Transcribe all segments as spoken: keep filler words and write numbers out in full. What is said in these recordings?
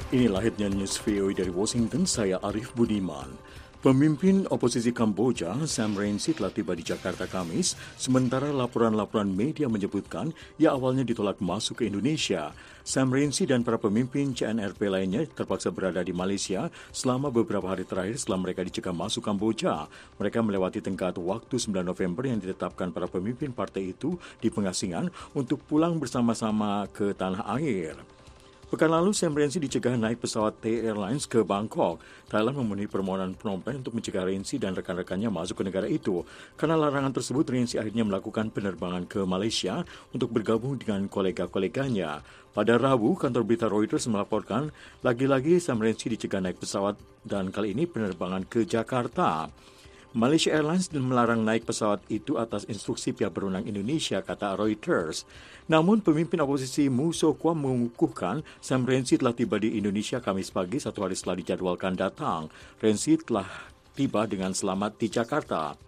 Inilah headline news V O A dari Washington, saya Arif Budiman. Pemimpin oposisi Kamboja, Sam Rainsy telah tiba di Jakarta Kamis, sementara laporan-laporan media menyebutkan ia awalnya ditolak masuk ke Indonesia. Sam Rainsy dan para pemimpin C N R P lainnya terpaksa berada di Malaysia selama beberapa hari terakhir setelah mereka dicegah masuk Kamboja. Mereka melewati tenggat waktu sembilan November yang ditetapkan para pemimpin partai itu di pengasingan untuk pulang bersama-sama ke tanah air. Pekan lalu, Sam Rainsy dicegah naik pesawat Thai Airlines ke Bangkok. Thailand memenuhi permohonan Phnom Penh untuk mencegah Rainsy dan rekan-rekannya masuk ke negara itu. Karena larangan tersebut, Rainsy akhirnya melakukan penerbangan ke Malaysia untuk bergabung dengan kolega-koleganya. Pada Rabu, kantor berita Reuters melaporkan lagi-lagi Sam Rainsy dicegah naik pesawat dan kali ini penerbangan ke Jakarta. Malaysia Airlines melarang naik pesawat itu atas instruksi pihak berwenang Indonesia, kata Reuters. Namun, pemimpin oposisi Mu Sokwa mengukuhkan Sam Rainsy telah tiba di Indonesia Kamis pagi satu hari setelah dijadwalkan datang. Rainsy telah tiba dengan selamat di Jakarta.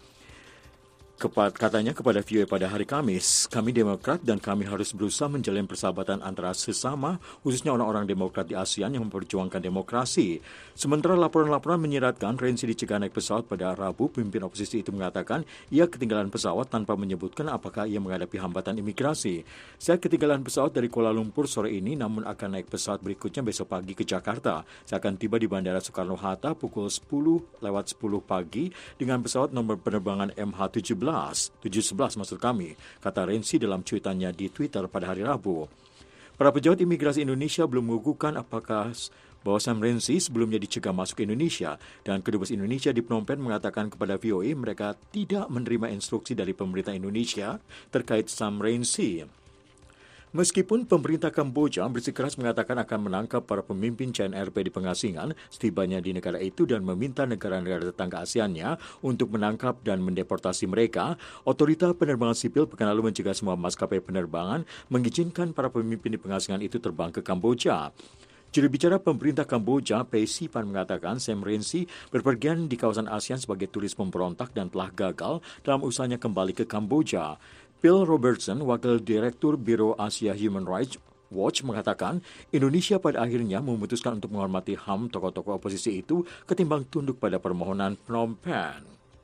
Kepat, katanya kepada V O A pada hari Kamis, kami Demokrat dan kami harus berusaha menjalin persahabatan antara sesama, khususnya orang-orang Demokrat di ASEAN yang memperjuangkan demokrasi. Sementara laporan-laporan menyiratkan Rainsy dicegah naik pesawat pada Rabu, pemimpin oposisi itu mengatakan ia ketinggalan pesawat tanpa menyebutkan apakah ia menghadapi hambatan imigrasi. Saya ketinggalan pesawat dari Kuala Lumpur sore ini, namun akan naik pesawat berikutnya besok pagi ke Jakarta. Saya akan tiba di Bandara Soekarno-Hatta pukul sepuluh lewat sepuluh pagi dengan pesawat nomor penerbangan M H tujuh belas. tujuh sebelas maksud kami, kata Rainsy dalam cuitannya di Twitter pada hari Rabu. Para pejabat imigrasi Indonesia belum mengukuhkan apakah bahwa Sam Rainsy sebelumnya dicegah masuk ke Indonesia, dan kedubes Indonesia di Phnom Penh mengatakan kepada V O A mereka tidak menerima instruksi dari pemerintah Indonesia terkait Sam Rainsy. Meskipun pemerintah Kamboja bersikeras mengatakan akan menangkap para pemimpin C N R P di pengasingan setibanya di negara itu dan meminta negara-negara tetangga ASEAN-nya untuk menangkap dan mendeportasi mereka, otorita penerbangan sipil pekan lalu mencegah semua maskapai penerbangan mengizinkan para pemimpin di pengasingan itu terbang ke Kamboja. Juru bicara pemerintah Kamboja, Phay Siphan, mengatakan Sam Rainsy berpergian di kawasan ASEAN sebagai turis pemberontak dan telah gagal dalam usahanya kembali ke Kamboja. Phil Robertson, Wakil Direktur Biro Asia Human Rights Watch, mengatakan Indonesia pada akhirnya memutuskan untuk menghormati H A M tokoh-tokoh oposisi itu ketimbang tunduk pada permohonan Phnom Penh.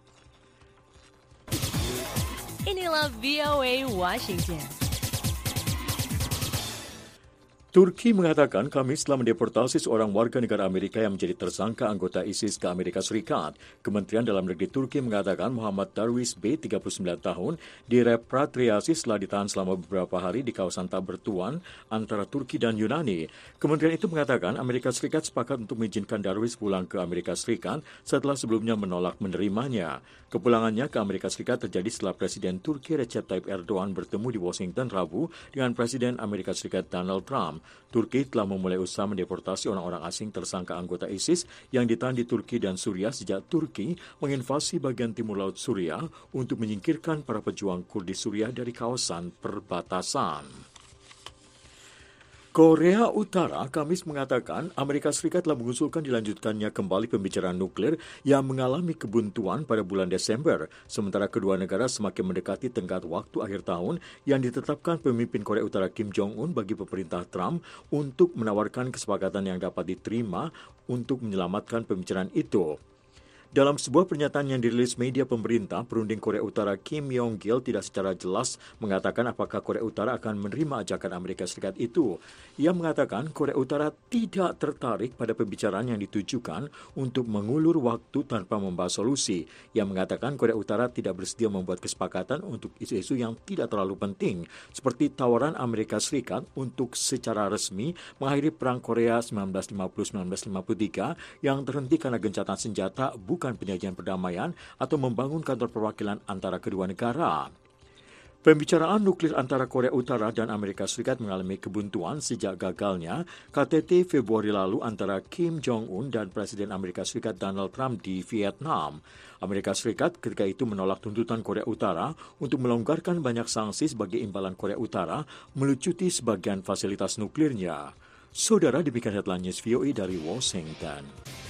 Inilah V O A Washington. Turki mengatakan Kamis telah mendeportasi seorang warga negara Amerika yang menjadi tersangka anggota ISIS ke Amerika Serikat. Kementerian Dalam Negeri Turki mengatakan Muhammad Darwish B, tiga puluh sembilan tahun, direpatriasi setelah ditahan selama beberapa hari di kawasan tak bertuan antara Turki dan Yunani. Kementerian itu mengatakan Amerika Serikat sepakat untuk mengizinkan Darwish pulang ke Amerika Serikat setelah sebelumnya menolak menerimanya. Kepulangannya ke Amerika Serikat terjadi setelah Presiden Turki Recep Tayyip Erdogan bertemu di Washington Rabu dengan Presiden Amerika Serikat Donald Trump. Turki telah memulai usaha mendeportasi orang-orang asing tersangka anggota ISIS yang ditahan di Turki dan Suriah sejak Turki menginvasi bagian timur laut Suriah untuk menyingkirkan para pejuang Kurdi Suriah dari kawasan perbatasan. Korea Utara Kamis mengatakan Amerika Serikat telah mengusulkan dilanjutkannya kembali pembicaraan nuklir yang mengalami kebuntuan pada bulan Desember, sementara kedua negara semakin mendekati tenggat waktu akhir tahun yang ditetapkan pemimpin Korea Utara Kim Jong-un bagi pemerintah Trump untuk menawarkan kesepakatan yang dapat diterima untuk menyelamatkan pembicaraan itu. Dalam sebuah pernyataan yang dirilis media pemerintah, perunding Korea Utara Kim Yong-gil tidak secara jelas mengatakan apakah Korea Utara akan menerima ajakan Amerika Serikat itu. Ia mengatakan Korea Utara tidak tertarik pada pembicaraan yang ditujukan untuk mengulur waktu tanpa membahas solusi. Ia mengatakan Korea Utara tidak bersedia membuat kesepakatan untuk isu-isu yang tidak terlalu penting, seperti tawaran Amerika Serikat untuk secara resmi mengakhiri Perang Korea seribu sembilan ratus lima puluh sampai seribu sembilan ratus lima puluh tiga yang terhenti karena gencatan senjata bukan bukan penyajian perdamaian atau membangun kantor perwakilan antara kedua negara. Pembicaraan nuklir antara Korea Utara dan Amerika Serikat mengalami kebuntuan sejak gagalnya K T T Februari lalu antara Kim Jong-un dan Presiden Amerika Serikat Donald Trump di Vietnam. Amerika Serikat ketika itu menolak tuntutan Korea Utara untuk melonggarkan banyak sanksi sebagai imbalan Korea Utara melucuti sebagian fasilitas nuklirnya. Saudara, demikian headline news V O A dari Washington.